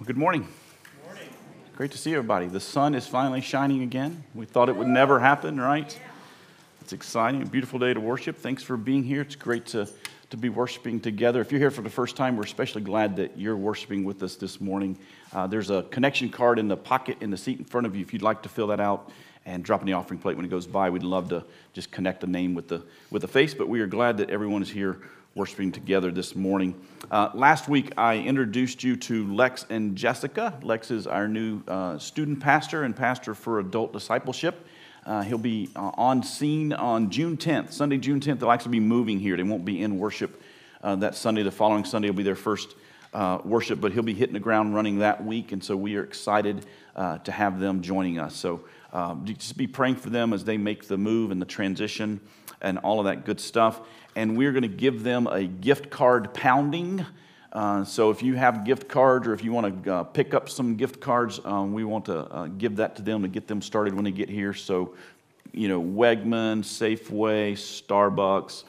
Well, good morning. Good morning. Great to see everybody. The sun is finally shining again. We thought it would never happen, right? It's exciting. A beautiful day to worship. Thanks for being here. It's great to be worshiping together. If you're here for the first time, we're especially glad that you're worshiping with us this morning. There's a connection card in the pocket in the seat in front of you. If you'd like to fill that out and drop in the offering plate when it goes by, we'd love to just connect the name with the face. But we are glad that everyone is here worshiping together this morning. Last week, I introduced you to Lex and Jessica. Lex is our new student pastor and pastor for adult discipleship. He'll be on scene on June 10th, Sunday, June 10th. They'll actually be moving here. They won't be in worship that Sunday. The following Sunday will be their first worship, but he'll be hitting the ground running that week, and so we are excited to have them joining us. So just be praying for them as they make the move and the transition and all of that good stuff. And we're going to give them a gift card pounding. So if you have gift cards or if you want to pick up some gift cards, we want to give that to them to get them started when they get here. So, you know, Wegmans, Safeway, Starbucks,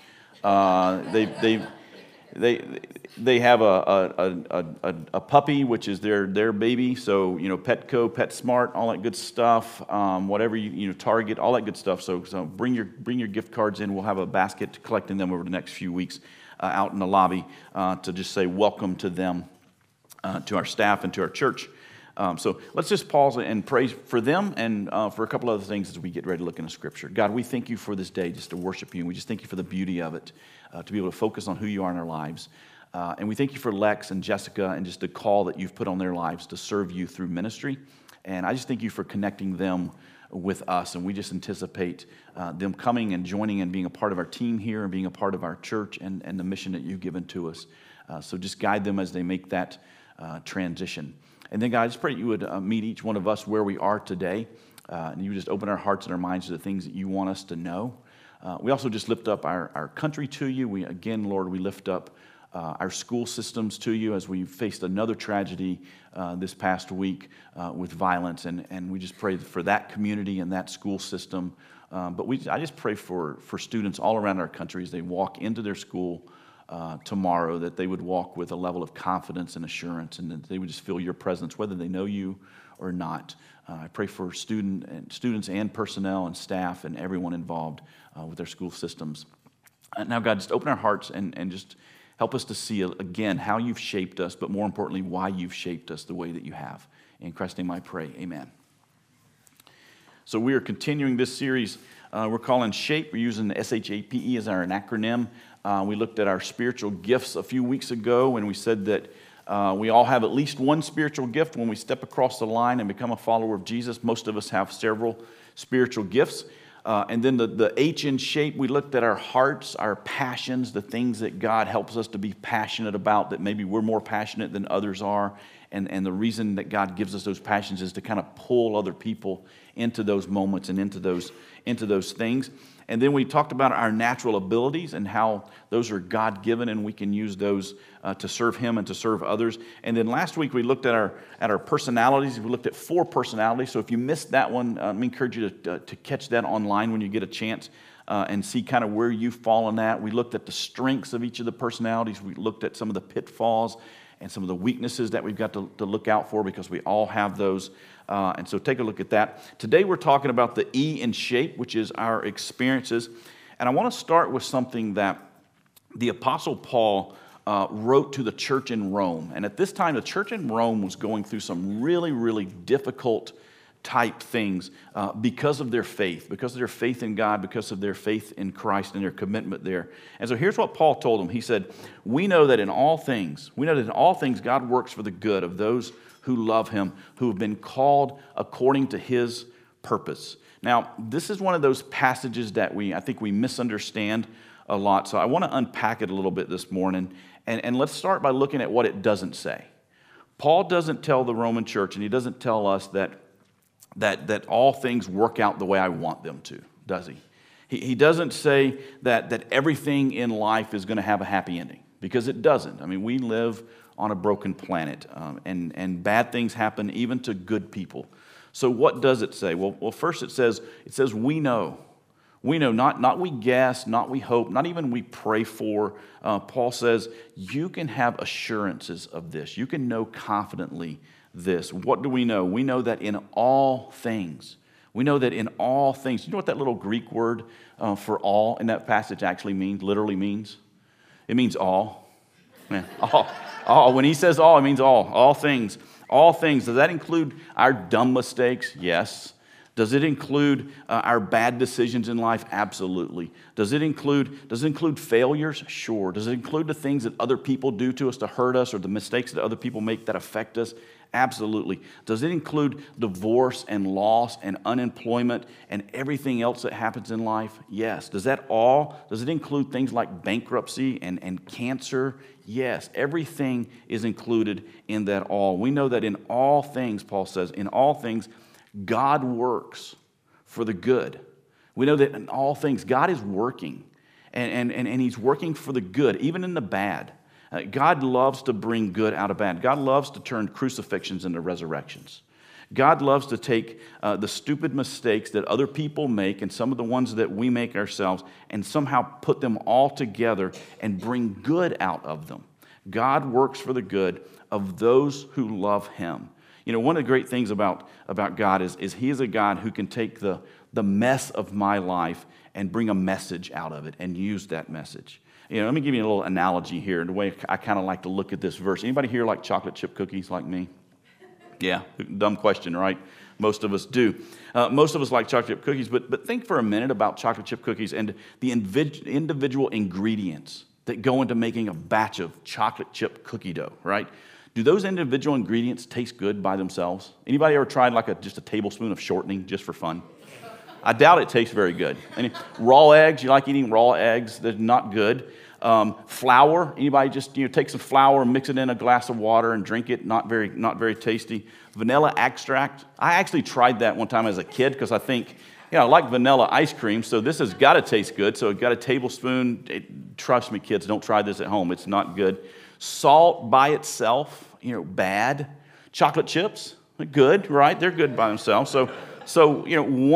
they have a puppy, which is their baby. So, you know, Petco, PetSmart, all that good stuff. Whatever you Target, all that good stuff. So bring your gift cards in. We'll have a basket collecting them over the next few weeks out in the lobby to just say welcome to them, to our staff and to our church. So let's just pause and pray for them and for a couple other things as we get ready to look into Scripture. God, we thank you for this day just to worship you, and we just thank you for the beauty of it, to be able to focus on who you are in our lives. And we thank you for Lex and Jessica and just the call that you've put on their lives to serve you through ministry. And I just thank you for connecting them with us, and we just anticipate them coming and joining and being a part of our team here and being a part of our church and the mission that you've given to us. So just guide them as they make that transition. And then, God, I just pray that you would meet each one of us where we are today, and you would just open our hearts and our minds to the things that you want us to know. We also just lift up our country to you. Lord, we lift up our school systems to you as we faced another tragedy this past week with violence, and we just pray for that community and that school system. But I just pray for students all around our country as they walk into their school tomorrow, that they would walk with a level of confidence and assurance, and that they would just feel your presence, whether they know you or not. I pray for students and personnel and staff and everyone involved with their school systems. Now, God, just open our hearts and just help us to see, again, how you've shaped us, but more importantly, why you've shaped us the way that you have. In Christ's name I pray, amen. So we are continuing this series we're calling SHAPE. We're using the SHAPE as our acronym. We looked at our spiritual gifts a few weeks ago, and we said that we all have at least one spiritual gift when we step across the line and become a follower of Jesus. Most of us have several spiritual gifts. And then the H in SHAPE, we looked at our hearts, our passions, the things that God helps us to be passionate about, that maybe we're more passionate than others are. And the reason that God gives us those passions is to kind of pull other people into those moments and into those things. And then we talked about our natural abilities and how those are God-given, and we can use those to serve Him and to serve others. And then last week we looked at our personalities. We looked at 4 personalities. So if you missed that one, I encourage you to catch that online when you get a chance and see kind of where you fall in that. We looked at the strengths of each of the personalities. We looked at some of the pitfalls and some of the weaknesses that we've got to look out for, because we all have those. And so take a look at that. Today we're talking about the E in SHAPE, which is our experiences. And I want to start with something that the Apostle Paul wrote to the church in Rome. And at this time, the church in Rome was going through some really, really difficult type things because of their faith in God, because of their faith in Christ and their commitment there. And so here's what Paul told them. He said, we know that in all things God works for the good of those who love Him, who have been called according to His purpose. Now, this is one of those passages that I think we misunderstand a lot. So I want to unpack it a little bit this morning. And let's start by looking at what it doesn't say. Paul doesn't tell the Roman church, and he doesn't tell us that all things work out the way I want them to, does he? He doesn't say that everything in life is going to have a happy ending, because it doesn't. I mean, we live on a broken planet, and bad things happen even to good people. So what does it say? Well, first it says we know We know, not we guess, not we hope, not even we pray for. Paul says you can have assurances of this. You can know confidently this. What do we know? We know that in all things. We know that in all things. You know what that little Greek word for all in that passage actually means, literally means? It means all. Man, all. When he says all, it means all. All things. All things. Does that include our dumb mistakes? Yes. Does it include our bad decisions in life? Absolutely. Does it include failures? Sure. Does it include the things that other people do to us to hurt us or the mistakes that other people make that affect us? Absolutely. Does it include divorce and loss and unemployment and everything else that happens in life? Yes. Does it include things like bankruptcy and cancer? Yes. Everything is included in that all. We know that in all things, Paul says, in all things, God works for the good. We know that in all things, God is working, and He's working for the good, even in the bad. God loves to bring good out of bad. God loves to turn crucifixions into resurrections. God loves to take the stupid mistakes that other people make and some of the ones that we make ourselves and somehow put them all together and bring good out of them. God works for the good of those who love Him. You know, one of the great things about God is He is a God who can take the mess of my life and bring a message out of it and use that message. You know, let me give you a little analogy here, the way I kind of like to look at this verse. Anybody here like chocolate chip cookies like me? Yeah, dumb question, right? Most of us do. Most of us like chocolate chip cookies, but think for a minute about chocolate chip cookies and the individual ingredients that go into making a batch of chocolate chip cookie dough, right? Do those individual ingredients taste good by themselves? Anybody ever tried like just a tablespoon of shortening just for fun? I doubt it tastes very good. Raw eggs, you like eating raw eggs? They're not good. Flour, anybody just take some flour, mix it in a glass of water and drink it? Not very tasty. Vanilla extract. I actually tried that one time as a kid because I think, I like vanilla ice cream, so this has got to taste good. So I got a tablespoon. Trust me, kids, don't try this at home. It's not good. Salt by itself, bad. Chocolate chips, good, right? They're good by themselves. So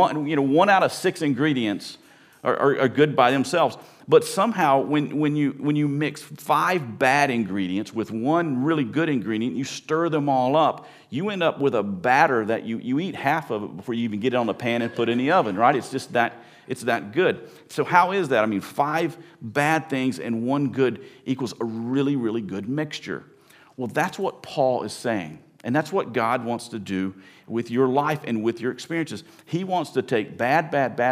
one out of 6 ingredients are good by themselves. But somehow, when you mix 5 bad ingredients with one really good ingredient, you stir them all up, you end up with a batter that you eat half of it before you even get it on the pan and put it in the oven, right? It's just that. It's that good. So how is that? 5 bad things and 1 good equals a really, really good mixture. Well, that's what Paul is saying. And that's what God wants to do with your life and with your experiences. He wants to take bad,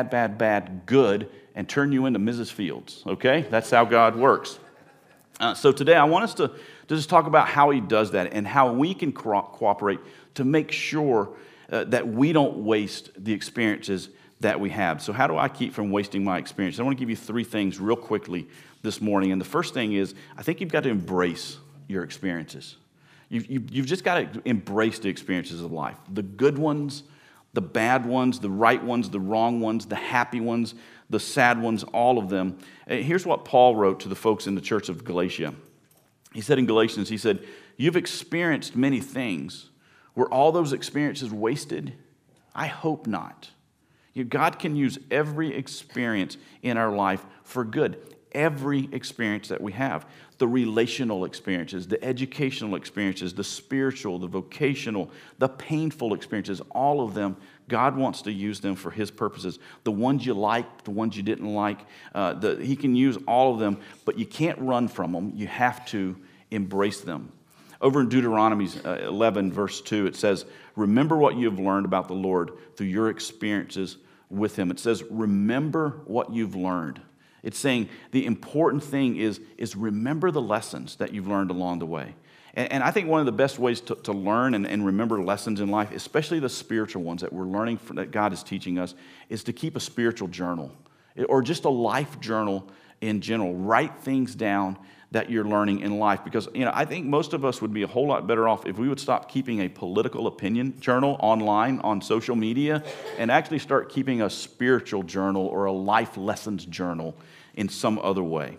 good, and turn you into Mrs. Fields, okay? That's how God works. So today I want us to just talk about how He does that and how we can cooperate to make sure that we don't waste the experiences that we have. So how do I keep from wasting my experience? I want to give you 3 things real quickly this morning. And the first thing is, I think you've got to embrace your experiences. You've just got to embrace the experiences of life. The good ones, the bad ones, the right ones, the wrong ones, the happy ones, the sad ones, all of them. Here's what Paul wrote to the folks in the church of Galatia. He said in Galatians, he said, "You've experienced many things. Were all those experiences wasted? I hope not." God can use every experience in our life for good. Every experience that we have. The relational experiences, the educational experiences, the spiritual, the vocational, the painful experiences, all of them, God wants to use them for His purposes. The ones you liked, the ones you didn't like, He can use all of them, but you can't run from them. You have to embrace them. Over in Deuteronomy 11, verse 2, it says, "Remember what you have learned about the Lord through your experiences with Him." It says, remember what you've learned. It's saying the important thing is remember the lessons that you've learned along the way. And I think one of the best ways to learn and remember lessons in life, especially the spiritual ones that we're learning, that God is teaching us, is to keep a spiritual journal or just a life journal in general. Write things down that you're learning in life. Because, I think most of us would be a whole lot better off if we would stop keeping a political opinion journal online on social media and actually start keeping a spiritual journal or a life lessons journal in some other way.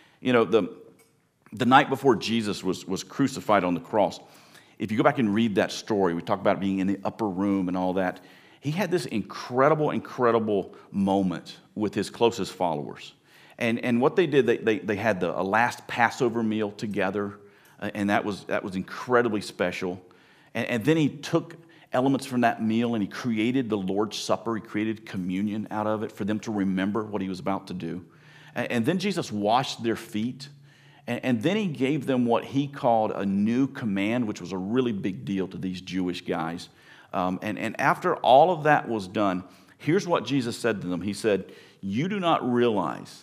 The night before Jesus was crucified on the cross, if you go back and read that story, we talk about it being in the upper room and all that, he had this incredible moment with his closest followers. And what they did, they had a last Passover meal together, and that was incredibly special. And then he took elements from that meal and he created the Lord's Supper. He created communion out of it for them to remember what he was about to do. And then Jesus washed their feet. And then he gave them what he called a new command, which was a really big deal to these Jewish guys. And after all of that was done, here's what Jesus said to them. He said, you do not realize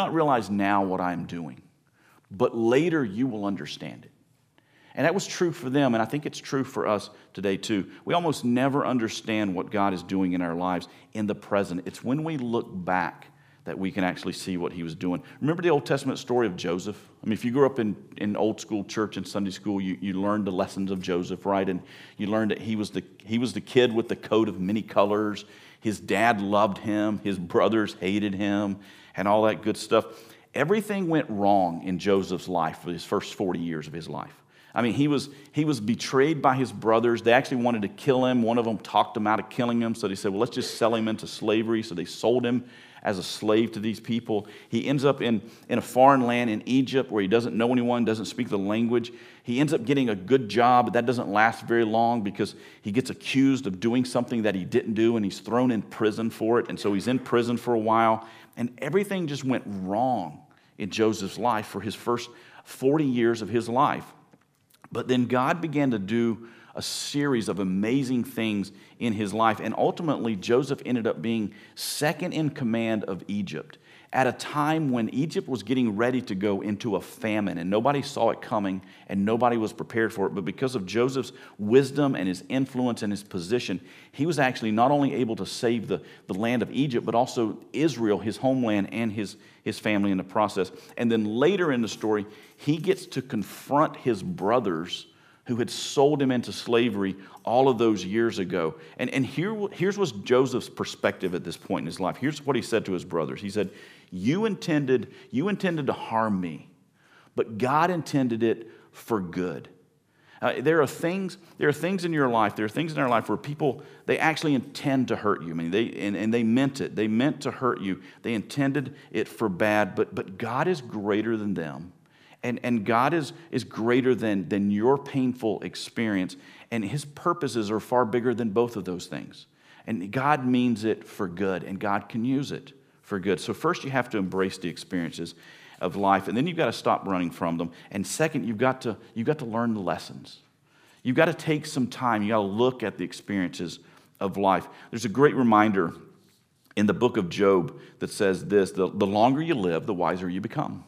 now what I'm doing, but later you will understand it. And that was true for them, and I think it's true for us today too. We almost never understand what God is doing in our lives in the present. It's when we look back that we can actually see what he was doing. Remember the Old Testament story of Joseph? I mean, if you grew up in old school church and Sunday school, you learned the lessons of Joseph, right? And you learned that he was the kid with the coat of many colors. His dad loved him. His brothers hated him and all that good stuff. Everything went wrong in Joseph's life for his first 40 years of his life. I mean, he was betrayed by his brothers. They actually wanted to kill him. One of them talked him out of killing him. So they said, well, let's just sell him into slavery. So they sold him as a slave to these people. He ends up in a foreign land in Egypt where he doesn't know anyone, doesn't speak the language. He ends up getting a good job, but that doesn't last very long because he gets accused of doing something that he didn't do, and he's thrown in prison for it. And so he's in prison for a while, and everything just went wrong in Joseph's life for his first 40 years of his life. But then God began to do a series of amazing things in his life. And ultimately, Joseph ended up being second in command of Egypt at a time when Egypt was getting ready to go into a famine. And nobody saw it coming, and nobody was prepared for it. But because of Joseph's wisdom and his influence and his position, he was actually not only able to save the land of Egypt, but also Israel, his homeland, and his family in the process. And then later in the story, he gets to confront his brothers who had sold him into slavery all of those years ago. And here's was Joseph's perspective at this point in his life. Here's what he said to his brothers. He said, you intended to harm me, but God intended it for good. There are things in your life, there are things in our life where people, they actually intend to hurt you. I mean, they meant it. They meant to hurt you. They intended it for bad, but God is greater than them. And God is greater than your painful experience. And his purposes are far bigger than both of those things. And God means it for good, and God can use it for good. So first you have to embrace the experiences of life, and then you've got to stop running from them. And second, you've got to learn the lessons. You've got to take some time. You've got to look at the experiences of life. There's a great reminder in the book of Job that says this, the longer you live, the wiser you become.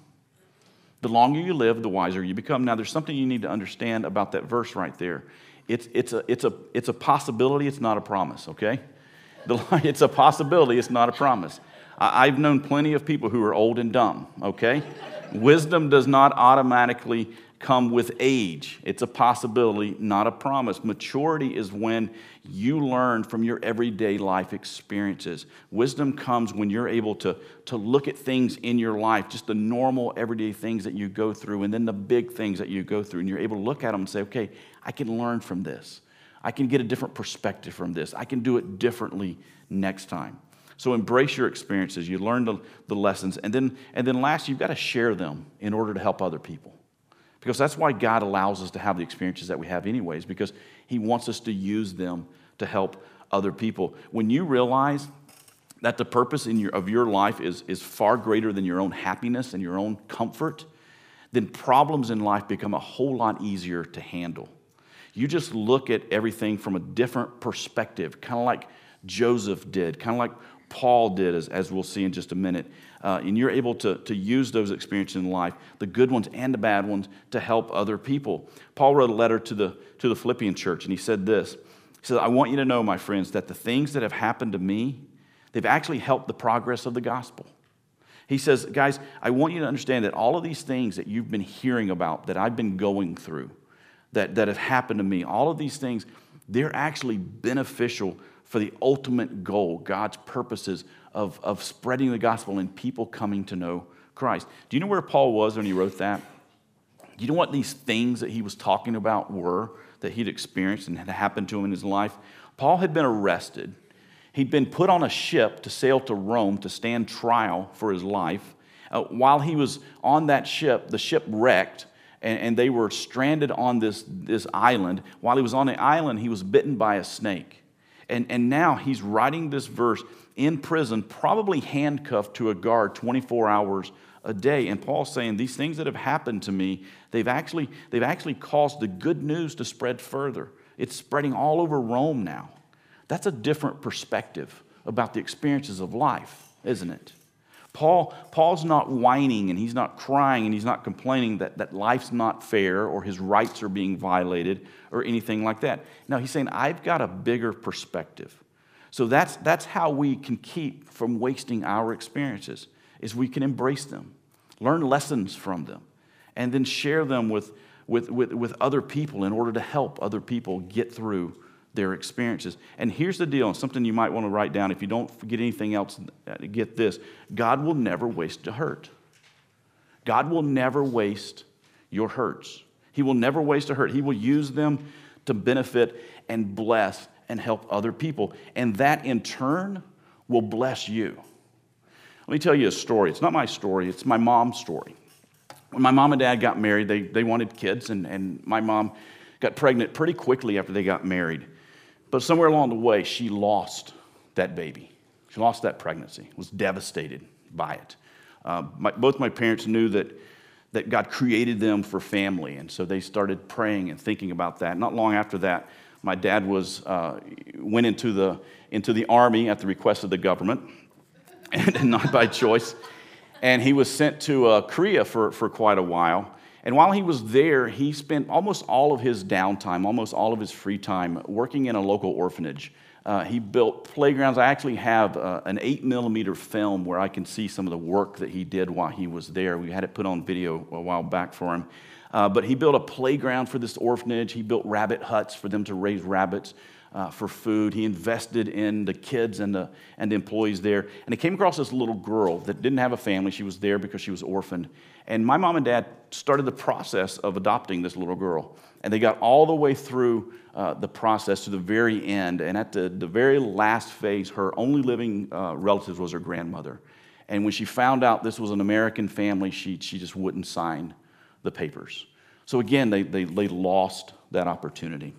The longer you live, the wiser you become. Now, there's something you need to understand about that verse right there. It's a possibility, it's not a promise, okay? It's a possibility, it's not a promise. I've known plenty of people who are old and dumb, okay? Wisdom does not automatically come with age. It's a possibility, not a promise. Maturity is when you learn from your everyday life experiences. Wisdom comes when you're able to look at things in your life, just the normal everyday things that you go through, and then the big things that you go through, and you're able to look at them and say, okay, I can learn from this. I can get a different perspective from this. I can do it differently next time. So embrace your experiences. You learn the lessons. And then last, you've got to share them in order to help other people. Because that's why God allows us to have the experiences that we have anyways, because he wants us to use them to help other people. When you realize that the purpose of your life is far greater than your own happiness and your own comfort, then problems in life become a whole lot easier to handle. You just look at everything from a different perspective, kind of like Joseph did, kind of like Paul did, as we'll see in just a minute. And you're able to use those experiences in life, the good ones and the bad ones, to help other people. Paul wrote a letter to the Philippian church, and he said this. He said, I want you to know, my friends, that the things that have happened to me, they've actually helped the progress of the gospel. He says, guys, I want you to understand that all of these things that you've been hearing about, that I've been going through, that have happened to me, all of these things, they're actually beneficial for the ultimate goal, God's purposes of spreading the gospel and people coming to know Christ. Do you know where Paul was when he wrote that? Do you know what these things that he was talking about were that he'd experienced and had happened to him in his life? Paul had been arrested. He'd been put on a ship to sail to Rome to stand trial for his life. While he was on that ship, the ship wrecked, and they were stranded on this island. While he was on the island, he was bitten by a snake. And now he's writing this verse in prison, probably handcuffed to a guard 24 hours a day. And Paul's saying, these things that have happened to me, they've actually caused the good news to spread further. It's spreading all over Rome now. That's a different perspective about the experiences of life, isn't it? Paul's not whining, and he's not crying, and he's not complaining that life's not fair or his rights are being violated or anything like that. No, he's saying, I've got a bigger perspective. So that's how we can keep from wasting our experiences, is we can embrace them, learn lessons from them, and then share them with other people in order to help other people get through their experiences. And here's the deal, and something you might want to write down if you don't forget anything else, get this. God will never waste a hurt. God will never waste your hurts. He will never waste a hurt. He will use them to benefit and bless and help other people. And that in turn will bless you. Let me tell you a story. It's not my story, it's my mom's story. When my mom and dad got married, they wanted kids, and my mom got pregnant pretty quickly after they got married. But somewhere along the way, she lost that baby. She lost that pregnancy, was devastated by it. Both my parents knew that God created them for family, and so they started praying and thinking about that. Not long after that, my dad went into the army at the request of the government, and not by choice. And he was sent to Korea for quite a while. And while he was there, he spent almost all of his downtime, almost all of his free time, working in a local orphanage. He built playgrounds. I actually have an 8mm film where I can see some of the work that he did while he was there. We had it put on video a while back for him. But he built a playground for this orphanage. He built rabbit huts for them to raise rabbits for food. He invested in the kids and the employees there. And he came across this little girl that didn't have a family. She was there because she was orphaned. And my mom and dad started the process of adopting this little girl. And they got all the way through the process to the very end. And at the very last phase, her only living relative was her grandmother. And when she found out this was an American family, she just wouldn't sign the papers. So again, they lost that opportunity.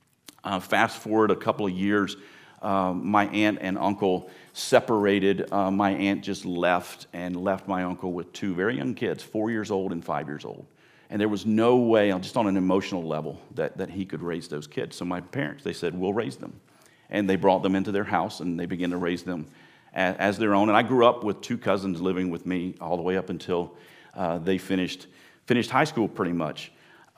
Fast forward a couple of years, my aunt and uncle separated. My aunt just left my uncle with two very young kids, 4 years old and 5 years old. And there was no way, just on an emotional level, that he could raise those kids. So my parents, they said, we'll raise them. And they brought them into their house, and they began to raise them as their own. And I grew up with two cousins living with me all the way up until they finished high school pretty much.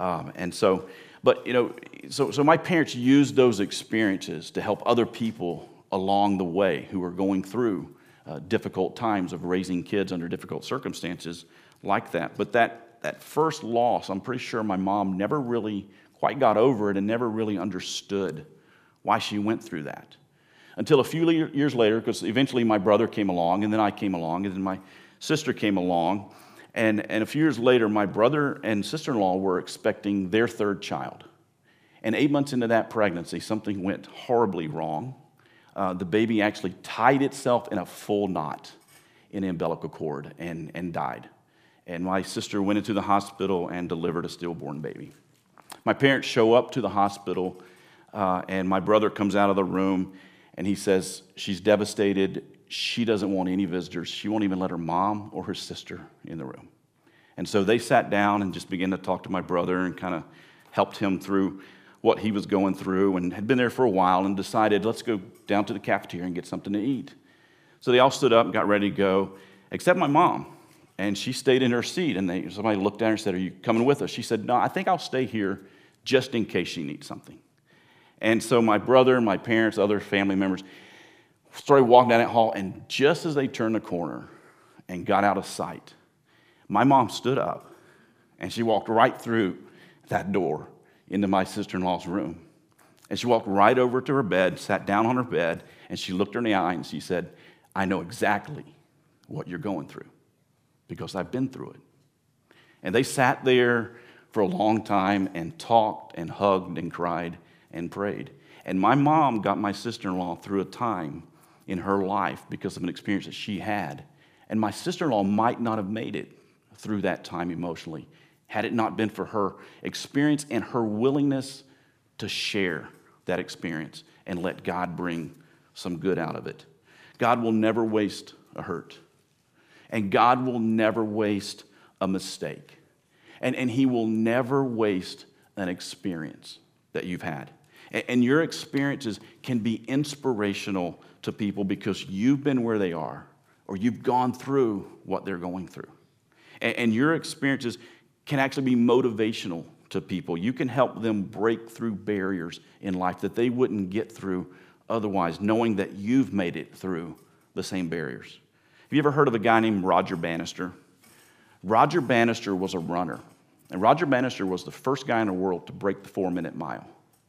So my parents used those experiences to help other people along the way who were going through difficult times of raising kids under difficult circumstances like that. But that first loss, I'm pretty sure my mom never really quite got over it and never really understood why she went through that. Until a few years later, because eventually my brother came along, and then I came along, and then my sister came along. And a few years later, my brother and sister-in-law were expecting their third child. And 8 months into that pregnancy, something went horribly wrong. The baby actually tied itself in a full knot in the umbilical cord and died. And my sister went into the hospital and delivered a stillborn baby. My parents show up to the hospital, and my brother comes out of the room, and he says, she's devastated. She doesn't want any visitors. She won't even let her mom or her sister in the room. And so they sat down and just began to talk to my brother and kind of helped him through what he was going through, and had been there for a while, and decided, let's go down to the cafeteria and get something to eat. So they all stood up and got ready to go, except my mom. And she stayed in her seat, and somebody looked at her and said, are you coming with us? She said, no, I think I'll stay here just in case she needs something. And so my brother, my parents, other family members started walking down that hall, and just as they turned the corner and got out of sight, my mom stood up, and she walked right through that door into my sister-in-law's room. And she walked right over to her bed, sat down on her bed, and she looked her in the eye, and she said, I know exactly what you're going through, because I've been through it. And they sat there for a long time and talked and hugged and cried and prayed. And my mom got my sister-in-law through a time in her life because of an experience that she had. And my sister-in-law might not have made it through that time emotionally had it not been for her experience and her willingness to share that experience and let God bring some good out of it. God will never waste a hurt. And God will never waste a mistake. And He will never waste an experience that you've had. And your experiences can be inspirational to people because you've been where they are or you've gone through what they're going through. And your experiences can actually be motivational to people. You can help them break through barriers in life that they wouldn't get through otherwise, knowing that you've made it through the same barriers. Have you ever heard of a guy named Roger Bannister? Roger Bannister was a runner. And Roger Bannister was the first guy in the world to break the 4-minute mile.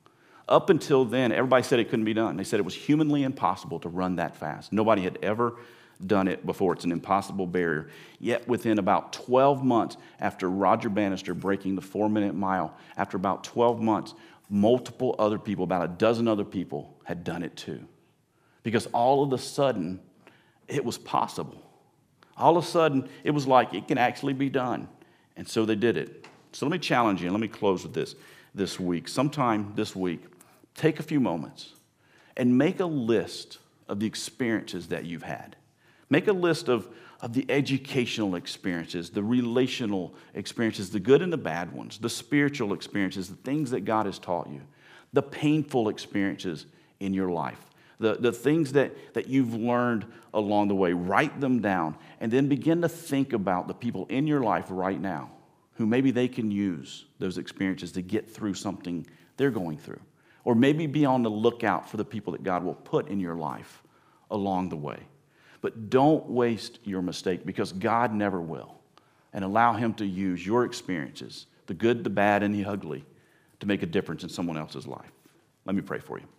Up until then, everybody said it couldn't be done. They said it was humanly impossible to run that fast. Nobody had ever done it before. It's an impossible barrier. Yet within about 12 months after Roger Bannister breaking the 4-minute mile, after about 12 months, multiple other people, about a dozen other people, had done it too. Because all of a sudden, it was possible. All of a sudden, it was like it can actually be done. And so they did it. So let me challenge you, and let me close with this week. Sometime this week, take a few moments and make a list of the experiences that you've had. Make a list of the educational experiences, the relational experiences, the good and the bad ones, the spiritual experiences, the things that God has taught you, the painful experiences in your life, the things that you've learned along the way. Write them down and then begin to think about the people in your life right now who maybe they can use those experiences to get through something they're going through. Or maybe be on the lookout for the people that God will put in your life along the way. But don't waste your mistake because God never will. And allow Him to use your experiences, the good, the bad, and the ugly, to make a difference in someone else's life. Let me pray for you.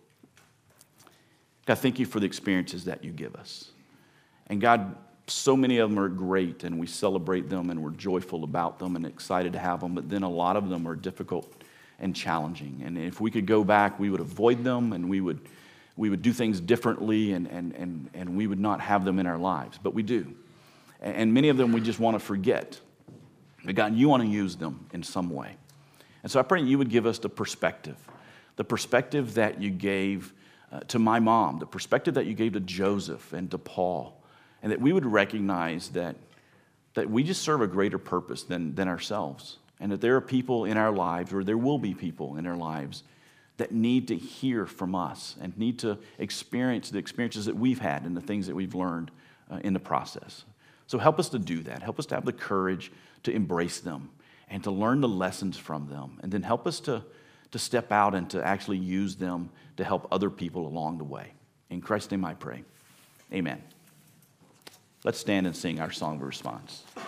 God, thank you for the experiences that you give us. And God, so many of them are great, and we celebrate them, and we're joyful about them and excited to have them, but then a lot of them are difficult and challenging. And if we could go back, we would avoid them, and we would do things differently, and we would not have them in our lives. But we do. And many of them we just want to forget. But God, you want to use them in some way. And so I pray you would give us the perspective that you gave to my mom, the perspective that you gave to Joseph and to Paul, and that we would recognize that we just serve a greater purpose than ourselves, and that there are people in our lives, or there will be people in our lives, that need to hear from us and need to experience the experiences that we've had and the things that we've learned in the process. So help us to do that. Help us to have the courage to embrace them and to learn the lessons from them, and then help us to step out and to actually use them to help other people along the way. In Christ's name I pray. Amen. Let's stand and sing our song of response.